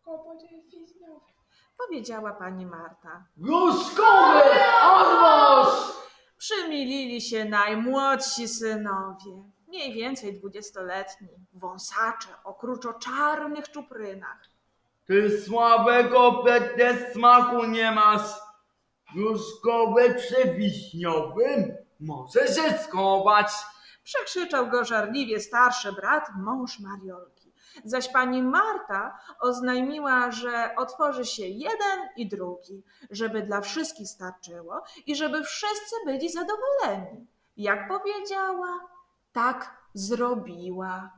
powiedziała pani Marta. Gruszkowy odwoz! Przymilili się najmłodsi synowie, mniej więcej 20-letni, wąsacze o kruczo-czarnych czuprynach. Ty słabego bez smaku nie masz. Gruszkowe przy wiśniowym może się schować. Przekrzyczał go żarliwie starszy brat, mąż Mariolki. Zaś pani Marta oznajmiła, że otworzy się jeden i drugi, żeby dla wszystkich starczyło i żeby wszyscy byli zadowoleni. Jak powiedziała, tak zrobiła.